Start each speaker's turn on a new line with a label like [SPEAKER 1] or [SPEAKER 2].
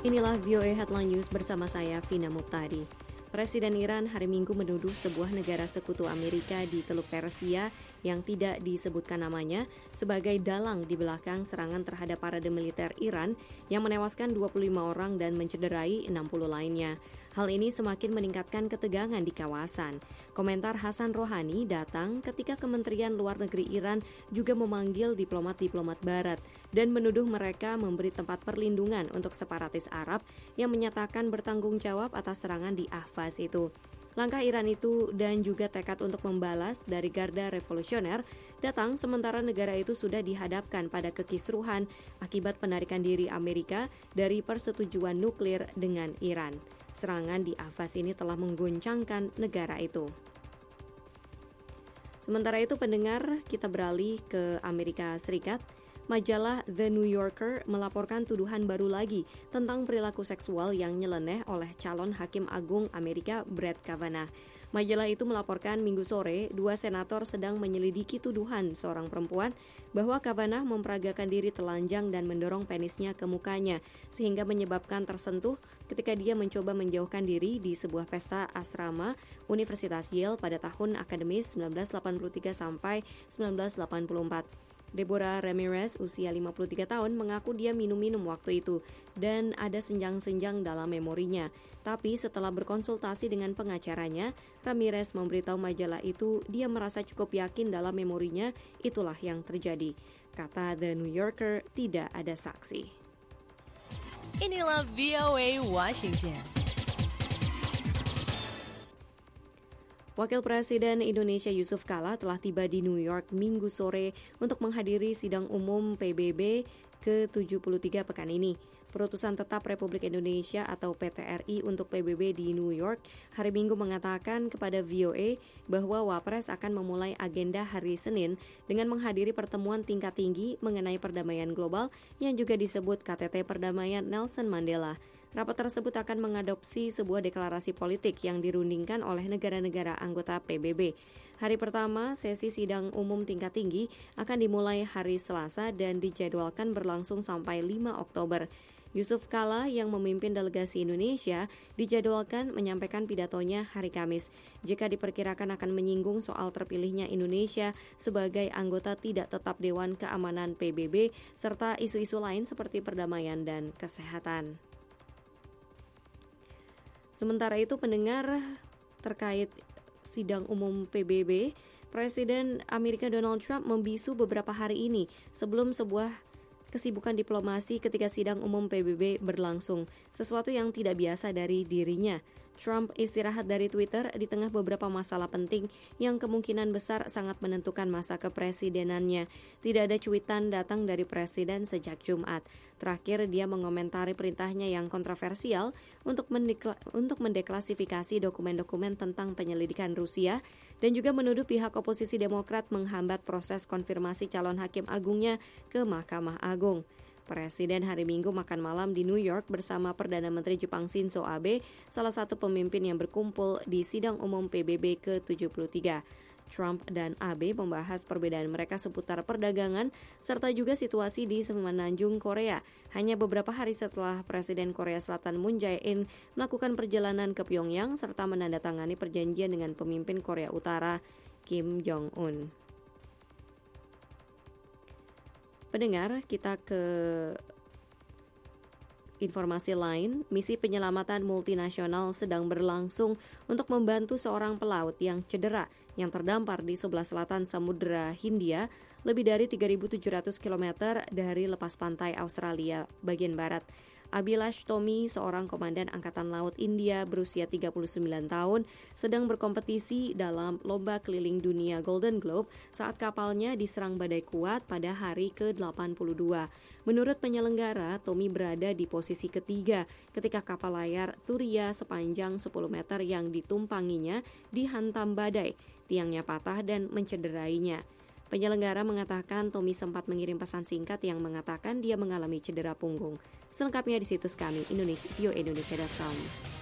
[SPEAKER 1] Inilah VOA Headline News bersama saya, Vina Muptadi. Presiden Iran hari Minggu menuduh sebuah negara sekutu Amerika di Teluk Persia yang tidak disebutkan namanya sebagai dalang di belakang serangan terhadap parade militer Iran yang menewaskan 25 orang dan mencederai 60 lainnya. Hal ini semakin meningkatkan ketegangan di kawasan. Komentar Hasan Rohani datang ketika Kementerian Luar Negeri Iran juga memanggil diplomat-diplomat Barat dan menuduh mereka memberi tempat perlindungan untuk separatis Arab yang menyatakan bertanggung jawab atas serangan di Ahvaz itu. Langkah Iran itu dan juga tekad untuk membalas dari Garda Revolusioner datang sementara negara itu sudah dihadapkan pada kekisruhan akibat penarikan diri Amerika dari persetujuan nuklir dengan Iran. Serangan di Ahvaz ini telah mengguncangkan negara itu. Sementara itu pendengar, kita beralih ke Amerika Serikat. Majalah The New Yorker melaporkan tuduhan baru lagi tentang perilaku seksual yang nyeleneh oleh calon Hakim Agung Amerika Brett Kavanaugh. Majalah itu melaporkan Minggu sore, 2 senator sedang menyelidiki tuduhan seorang perempuan bahwa Kavanaugh memperagakan diri telanjang dan mendorong penisnya ke mukanya, sehingga menyebabkan tersentuh ketika dia mencoba menjauhkan diri di sebuah pesta asrama Universitas Yale pada tahun akademis 1983 sampai 1984. Deborah Ramirez, usia 53 tahun, mengaku dia minum-minum waktu itu dan ada senjang-senjang dalam memorinya. Tapi setelah berkonsultasi dengan pengacaranya, Ramirez memberitahu majalah itu dia merasa cukup yakin dalam memorinya itulah yang terjadi. Kata The New Yorker, tidak ada saksi.
[SPEAKER 2] Inilah VOA Washington.
[SPEAKER 1] Wakil Presiden Indonesia Yusuf Kala telah tiba di New York Minggu sore untuk menghadiri sidang umum PBB ke-73 pekan ini. Perutusan Tetap Republik Indonesia atau PTRI untuk PBB di New York hari Minggu mengatakan kepada VOA bahwa Wapres akan memulai agenda hari Senin dengan menghadiri pertemuan tingkat tinggi mengenai perdamaian global yang juga disebut KTT Perdamaian Nelson Mandela. Rapat tersebut akan mengadopsi sebuah deklarasi politik yang dirundingkan oleh negara-negara anggota PBB. Hari pertama, sesi sidang umum tingkat tinggi akan dimulai hari Selasa dan dijadwalkan berlangsung sampai 5 Oktober. Yusuf Kala yang memimpin delegasi Indonesia dijadwalkan menyampaikan pidatonya hari Kamis. Jika diperkirakan akan menyinggung soal terpilihnya Indonesia sebagai anggota tidak tetap Dewan Keamanan PBB serta isu-isu lain seperti perdamaian dan kesehatan. Sementara itu pendengar terkait sidang umum PBB, Presiden Amerika Donald Trump membisu beberapa hari ini sebelum sebuah kesibukan diplomasi ketika sidang umum PBB berlangsung, sesuatu yang tidak biasa dari dirinya. Trump istirahat dari Twitter di tengah beberapa masalah penting yang kemungkinan besar sangat menentukan masa kepresidenannya. Tidak ada cuitan datang dari presiden sejak Jumat. Terakhir, dia mengomentari perintahnya yang kontroversial untuk mendeklasifikasi dokumen-dokumen tentang penyelidikan Rusia dan juga menuduh pihak oposisi Demokrat menghambat proses konfirmasi calon hakim agungnya ke Mahkamah Agung. Presiden hari Minggu makan malam di New York bersama Perdana Menteri Jepang Shinzo Abe, salah satu pemimpin yang berkumpul di sidang umum PBB ke-73. Trump dan Abe membahas perbedaan mereka seputar perdagangan serta juga situasi di semenanjung Korea. Hanya beberapa hari setelah Presiden Korea Selatan Moon Jae-in melakukan perjalanan ke Pyongyang serta menandatangani perjanjian dengan pemimpin Korea Utara Kim Jong-un. Pendengar, kita ke informasi lain. Misi penyelamatan multinasional sedang berlangsung untuk membantu seorang pelaut yang cedera yang terdampar di sebelah selatan Samudra Hindia, lebih dari 3.700 km dari lepas pantai Australia bagian barat. Abhilash Tomy, seorang komandan Angkatan Laut India berusia 39 tahun, sedang berkompetisi dalam lomba keliling dunia Golden Globe saat kapalnya diserang badai kuat pada hari ke-82. Menurut penyelenggara, Tomy berada di posisi ketiga ketika kapal layar Turia sepanjang 10 meter yang ditumpanginya dihantam badai, tiangnya patah dan mencederainya. Penyelenggara mengatakan Tomy sempat mengirim pesan singkat yang mengatakan dia mengalami cedera punggung. Selengkapnya di situs kami, voaindonesia.com.